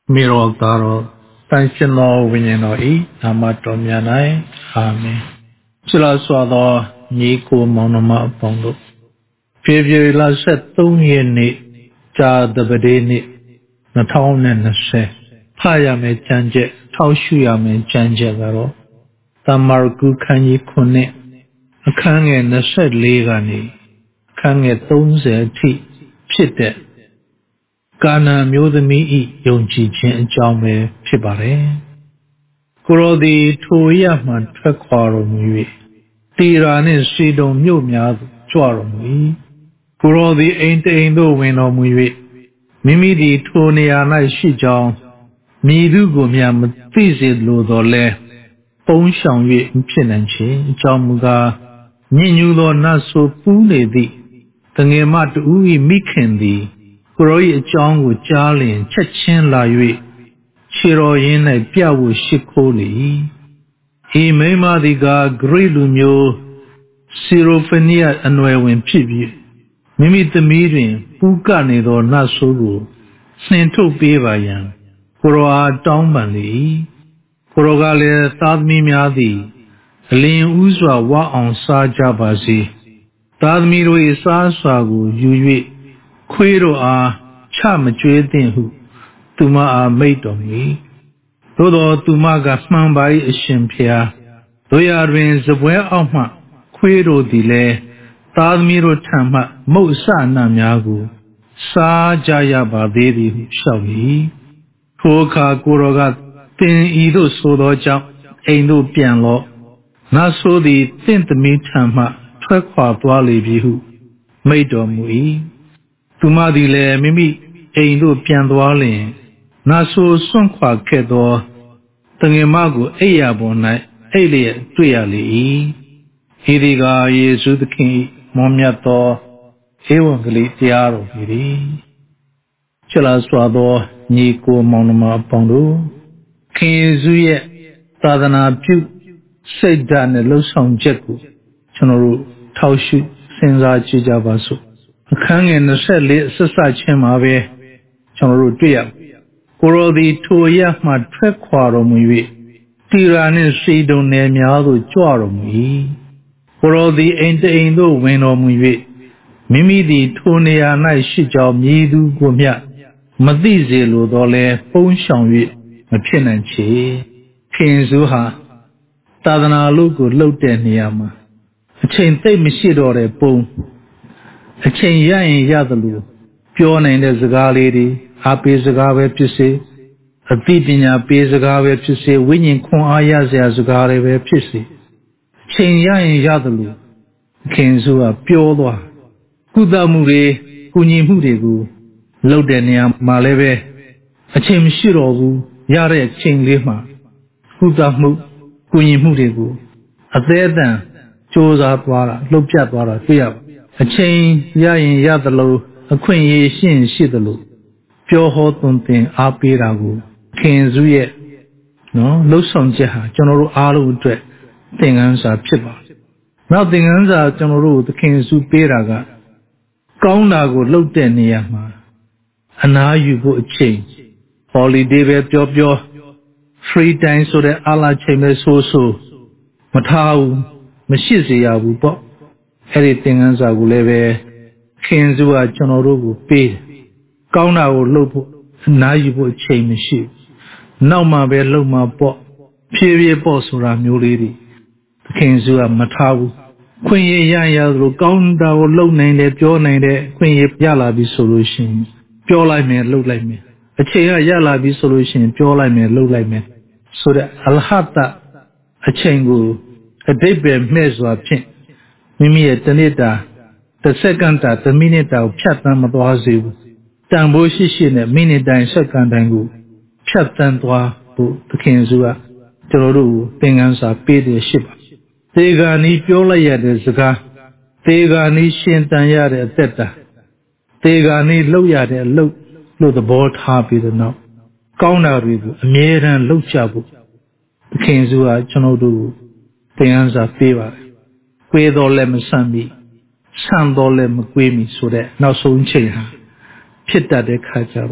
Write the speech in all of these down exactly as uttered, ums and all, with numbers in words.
Miro Taro, Tanchino Winino E, Amatomianai, Amen. Chila Swado, Niku Monoma Pondo. Pivy la set Tungi ni, Cha the Bedini, Naton and the Se, Paya me Chanje, Taushuya me Chanje Garo, Tamargu Kanyi Kune, a Kang and the Set Legani, Kang at Tunze Ti, Pite. Kana Mudami E. Yonji Chen Jame Pibare. Kuro di Tuyaman Trequaro Mui. Tirani Sido Mumia Chuarumi. Kuro di Ain't Aindo Wino Mui. Mimi di Tuniana Shijong. Midu Gumiam Tizid Ludole. Pong Shangui Pinanchi. Jamuga. Ninulo Naso Pune di. Tangemat Ui Mikendi. Kuroi Chong wu Jalin, Chechen La Yui, Chiro in a Piawu Shikoli. He may madiga Grilumio, Sirophenia and Wewin Pibu. Mimi the meeting, Pukani or Nasuru, Sento Bevayan, Kuroa Dombali, Kurogale Tadmi Miadi, Lin Uzwa wa on Sa Jabazi, Tadmiro is Asagu, Yui. Quiro a cham dreading who, Tuma a mate of me. Todo Tumaga Mambai is Shimpia. Doya rains the way of my Quiro delay. Tadmiro Tama, Mosa Namyagu. Sa Jayaba Dedi shall he. Koka Kuroga, Tin Ido Sodo Jump, ain't no piano. Naso the Tint me Tama, Trekwa Dwali Bihu. Made of me. Tumadile Mimi, Aindo Piandwalin, Naso Sonqua Kedo, Tangemago Ayabonai, Alia Tuyali, Hidiga Yesu the King, Momiato, Evangeli Tiaro Hiri, Chelaswado, Nico Monoma Pondo, King Zuye, Tadana Pu, Sedan Losong Jeku, Chonoru, Taushu, Senza Chijabasu. Kang and the Sedley Sasachem Ave Chonoru Tia. Kuro di Tuya ma Trequaro Mui. Tirani Sido Nemiado Jorum. Kuro di Ain't Aindo Wino Mui. Mimi di Tunia Nai Shijao Midu Gumia. Madizi Ludole, Pong Shangui, Mapinanchi. Kinzuha. Tadana Lugu Loteniama. A chain take me shit or a bone. A chain yan yadalu, pure name as a gallery, happy as a gave to say, a deepina pays a gave to say, winning con ayas as a gave to say. Chain yan yadalu, Kenzua pure loa. Kudamure, Kunimuregu, Lodenia Maleve, a chain shirogu, Yare chain lima, Kudamu, Kunimuregu, a there then, Josa, Lopjatwara, Fiab. A chain yain yadalo, a queen ye shin shidalo, pure hot on thing, apirago, Kenzuye, no, no son jaha, general alu dread, thing answer pipa. Nothing answer general the Kenzu piraga, Gaunago loteniama, and now you go a chain. Holiday web job your free time so that Allah chamber so so, Matau, Machizia will pop. Everything else I will ever Kenzua Chonoru pay. Kauna or Lopo, now you would change the ship. Now my bed low my bot. Period boss around your lady. Kenzua Matawu. Queen Yaya Gaunda or low name that your name there, Queen Yala be solution. Pure like me, look like me. A chain Yala be solution, pure like me, look like me. So that I'll have that a chain go a day bear measure of chain. Mimi at the neta, the second that the minute of Chatan Mabazi, Tambo Shishin at minute and second angle, Chatan Dwa, the Kenzua, Tororu, Pengansa, paid the ship. Tega ni Piola Yadezaka, Tega ni Shintan Yad Teta, Tega ni Loyad and Low, low the board happy the now. Kauna Ribu, a mere and low chabu, the Kenzua, Chonodu, Pengansa Feva. Quay do lem sambi, san do lem quay me so that now so in chain. Pit that the kajar.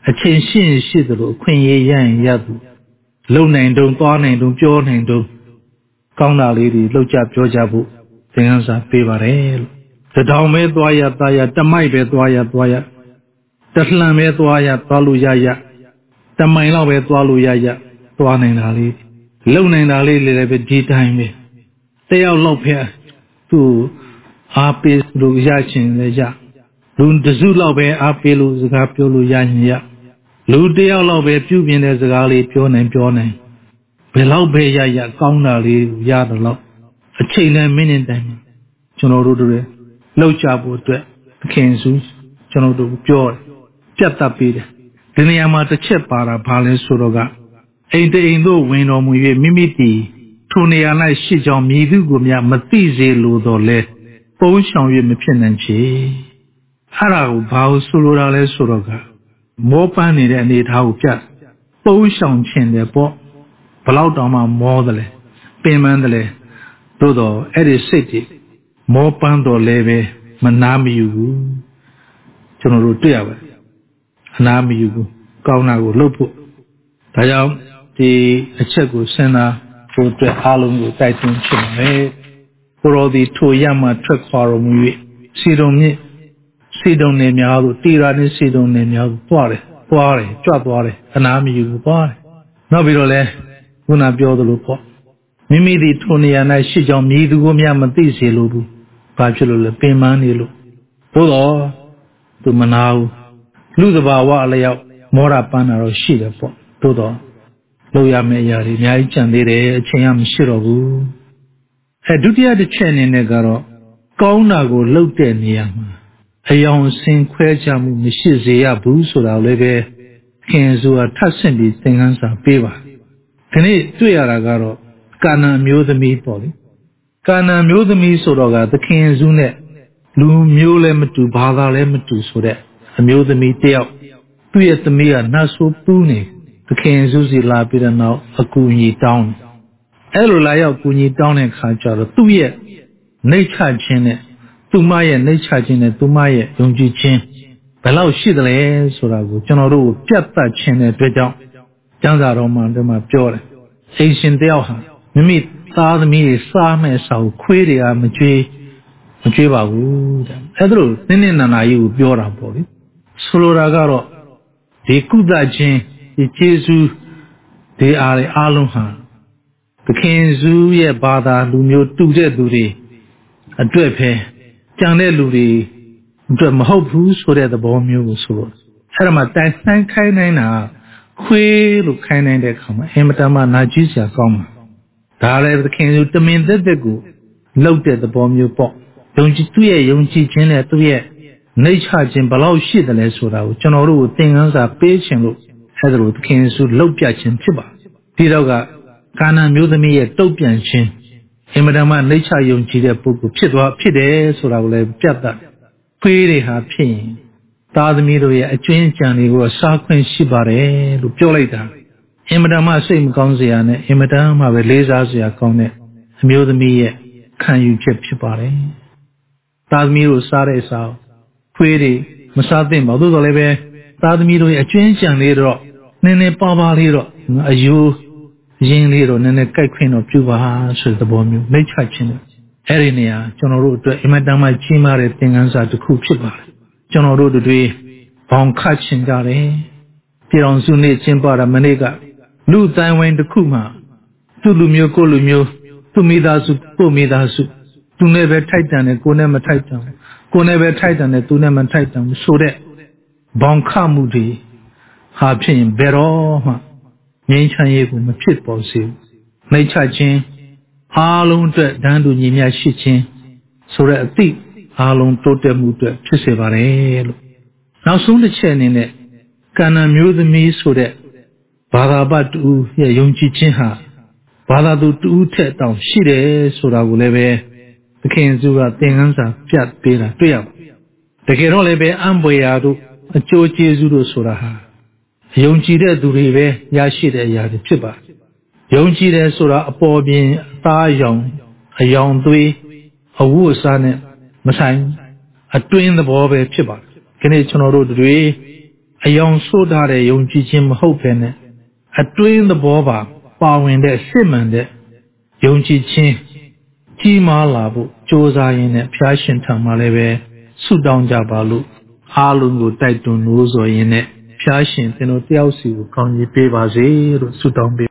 အချင်းရှင်းရှိသလိုခွင့်ရရရင်ရသူလုံနိုင်တုံသွားနိုင်တုံပြောနိုင်တုံကောင်းတာလေးတွေလှုပ်ကြပြောကြဖို့သင်ခန်းစာပေးပါတယ်လို့တထောင်ပဲသွားရသားရတမိုက်ပဲသွားရသွားရတလှန်ပဲသွားရသွားလို့ရရတမိုင်လောက်ပဲသွားလို့ရရသွားနိုင်တာလေးလုံနိုင်တာလေးလည်းပဲဒီတိုင်းပဲတယောက်လောက်ပဲသူ့အားပေးလို့ရချင်လည်းရလူတစုလောက်ပဲအားပေးလို့စကားပြောလို့ရရင်ရလူတယောက်လောက်ပဲပြုပြင်တဲ့စကားလေးပြောနိုင်ပြောနိုင်ဘယ်လောက်ပဲရရကောင်းတာလေးရတယ်လို့အချိန်နဲ့မိနစ်တိုင်းကျွန်တော်တို့တွေလောက်ကြဖို့အတွက်သခင်စုကျွန်တော်တို့ပြောတယ်ပြတ်တတ်ပေးတယ်ဒီနေရာမှာတစ်ချက်ပါတာဘာလဲဆိုတော့ကအိမ်တအိမ်တို့ဝင်တော်မူ၍မိမိတည်ထိုနေရာ၌ရှိကြောင်းမြည်သူကိုများမသိစေလိုတော့လဲပုံရှောင်၍မဖြစ်နိုင်ချေအဲ့ဒါကိုဘာလို့ဆိုလိုတာလဲဆိုတော့ကမောပန်းနေတဲ့အနေအထားကိုပြပုံရှောင်ခြင်းတယ်ပေါ့ဘလောက်တောင်မှမောတယ်လဲပင်ပန်းတယ်လဲသို့တော့အဲ့ဒီစိတ်တွေမောပန်းတော်လဲပဲမနာမယူဘူးကျွန်တော်တို့တွေ့ရပါတယ်အနာမယူဘူးကောင်းတာကိုလုပ်ဖို့ဒါကြောင့်ဒီအချက်ကိုစဉ်းစားဖို့အတွက်အားလုံးကိုတိုက်တွန်းချင်ပါတယ်ကိုရောဒီထိုရမှထွက်ခွာတော်မူ၍စီတုံမြင့်စီတုံနေများတို့တီရာနဲ့စီတုံနေများတို့တွားတယ်တွားတယ်ကြွသွားတယ်အနာမယူဘူးတွားတယ်နောက်ပြီးတော့လဲခုနပြောသလိုပေါ့မိမိဒီထိုနေရာ၌ရှိကြောင်းမြည်သူကိုများမသိစေလိုဘူးဘာဖြစ်လို့လဲပင်ပန်းနေလို့သို့တော့သူမနာဘူးလူသဘာဝအလျောက်မောရပန်းတာတော့ရှိတယ်ပေါ့သို့တော့လုပ်ရမယ့်အရာတွေအများကြီးကြံသေးတယ်အချိန်ကမရှိတော့ဘူးအဲဒုတိယတစ်ချက်အနေနဲ့ကတော့ကောင်းတာကိုလုပ်တဲ့နေရာမှာအယောင်ဆင်ခွဲခြားမှုမရှိစေရဘူးဆိုတာလည်းပဲခင်ဆိုတာထပ်ဆင့်ပြီးသင်ခန်းစာပေးပါဒီနေ့တွေ့ရတာကတော့ကာနန်မျိုးသမီးပေါ့လေကာနန်မျိုးသမီးဆိုတော့ကသခင်စုနဲ့လူမျိုးလည်းမတူဘာသာလည်းမတူဆိုတဲ့အမျိုးသမီးတယောက်သူ့ရဲ့သမီးကနတ်ဆိုးပူးနေသခင်စုစီလာပြီးတဲ့နောက်အကူအညီတောင်းအဲ့လိုလာရောက်ကူညီတောင်းတဲ့ခါကျတော့သူ့ရဲ့နှိတ်ချခြင်းနဲ့သူမရဲ့နှိတ်ချခြင်းနဲ့သူမရဲ့ယုံကြည်ခြင်းဘယ်လောက်ရှိသလဲဆိုတာကိုကျွန်တော်တို့ပြတ်တတ်ခြင်းတဲ့အတွက်ကြောင့်ကျမ်းစာတော်မှာဒီမှာပြောတယ်အိမ်ရှင်တယောက်ဟာမိမိသားသမီးတွေစားမဲ့ဆောက်ခွေးတွေကမကြွေးမကြွေးပါဘူးတဲ့အဲ့ဒါလို့နင်းနေနာနာကြီးကိုပြောတာပေါ့လေဆိုလိုတာကတော့ဒီကုသခြင်းဒီကျေးဇူးဒီအားတွေအားလုံးဟာသခင်စုရဲ့ဘာသာလူမျိုးတူတဲ့သူတွေအတွက်ပဲကြံတဲ့လူတွေအတွက်မဟုတ်ဘူးဆိုတဲ့သဘောမျိုးကိုဆိုတော့အဲ့ဒါမှတိုင်ဆိုင်ခိုင်းနိုင်တာခွေးလို့ခိုင်းနိုင်တဲ့အခါမှာအင်မတန်မှနာကျည်းစရာကောင်းမှာဒါလည်းသခင်စုတမင်သက်သက်ကိုလှုပ်တဲ့သဘောမျိုးပေါ့ယုံကြည်သူ့ရဲ့ယုံကြည်ခြင်းနဲ့သူ့ရဲ့နှိတ်ချခြင်းဘယ်လောက်ရှိတယ်လဲဆိုတာကိုကျွန်တော်တို့ကိုသင်ခန်းစာပေးခြင်းလို့အဲ့ဒါလိုသခင်စုလှုပ်ပြခြင်းဖြစ်ပါဒီတော့ကကာနန်မျိုးသမီးရဲ့တုတ်ပြန်ခြင်းအင်မတန်မှနှိတ်ချယုံကြည်တဲ့ပုဂ္ဂိုလ်ဖြစ်သွားဖြစ်တယ်ဆိုတာကိုလည်းပြတ်တတ်ခွေးတွေဟာဖြစ်ရင်သားသမီးတို့ရဲ့အကျွင်းကြံတွေကိုစားခွင့်ရှိပါတယ်လို့ပြောလိုက်တာအင်မတန်မှစိတ်မကောင်းစရာနဲ့အင်မတန်မှပဲလေးစားစရာကောင်းတဲ့အမျိုးသမီးရဲ့ခံယူချက်ဖြစ်ပါတယ်သားသမီးတို့စားတဲ့စားခွေးတွေမစားသင့်ပါဘူးသို့တော်လည်းပဲသားသမီးတို့ရဲ့အကျွင်းကြံလေးတော့နည်းနည်းပါးပါးလေးတော့အယိုးရင်းလေးတော့နည်းနည်းကြိုက်ခွင့်တော့ပြုပါဆိုတဲ့သဘောမျိုးနှိတ်ချခြင်းနဲ့အဲ့ဒီနေရာကျွန်တော်တို့အတွက်အင်မတန်မှကြီးမားတဲ့သင်ခန်းစာတစ်ခုဖြစ်ပါတယ်ကျွန်တော်တို့တွေဘောင်ခတ်ခြင်းကြတယ်ပြည်တော်စုနေ့ကျင်းပတာမနေ့ကလူတိုင်းဝိုင်းတစ်ခုမှသူ့လူမျိုးကိုလူမျိုးသူ့မိသားစုကိုမိသားစုသူနဲ့ပဲထိုက်တန်တယ်ကိုနဲ့မထိုက်တန်ကိုနဲ့ပဲထိုက်တန်တယ်သူနဲ့မထိုက်တန်ဆိုတဲ့ဘောင်ခမှုတွေဟာဖြစ်ရင်ဘယ်တော့မှငြိမ်းချမ်းရေးကိုမဖြစ်ပေါ်စေဘူးနှိတ်ချခြင်းအားလုံးအတွက်တန်းတူညီမျှရှိခြင်းဆိုတဲ့အသည့်အားလုံးတိုးတက်မှုအတွက်ဖြစ်စေပါတယ်လို့နောက်ဆုံးတစ်ချက်အနေနဲ့ကာနန်မျိုးသမီးဆိုတဲ့ဘာသာပတ်တူရဲ့ယုံကြည်ခြင်းဟာဘာသာသူတူထက်တောင်ရှိတယ်ဆိုတာကိုလည်းပဲသခင်စုကသင်ခန်းစာပြတ်ပေးတာတွေ့ရပါတယ်တကယ်တော့လည်းပဲအံ့ဖွယ်ရာတို့အကျိုးကျေးဇူးတို့ဆိုတာဟာယုံကြည်တဲ့သူတွေပဲရရှိတဲ့အရာတွေဖြစ်ပါတယ်ယုံကြည်တယ်ဆိုတာအပေါ်ပြင်အသားအယောင်အယောင်သွေးအဝတ်အစားနဲ့မဆိုင်အတွင်းသဘောပဲဖြစ်ပါတယ်ဒီနေ့ကျွန်တော်တို့တွေအယောင်ဆိုးထားတဲ့ယုံကြည်ခြင်းမဟုတ်ဘဲနဲ့အတွင်းသဘောပါပါဝင်တဲ့စစ်မှန်တဲ့ယုံကြည်ခြင်းကြီးမားလာဖို့ကြိုးစားရင်းနဲ့ဖျားရှင်ထံမှာလည်းပဲဆုတောင်းကြပါလို့အားလုံးကိုတိုက်တွန်းလို့ဆိုရင်းနဲ့ဖျားရှင်သင်တို့တယောက်စီကိုကောင်းကြီးပေးပါစေလို့ဆုတောင်းပေး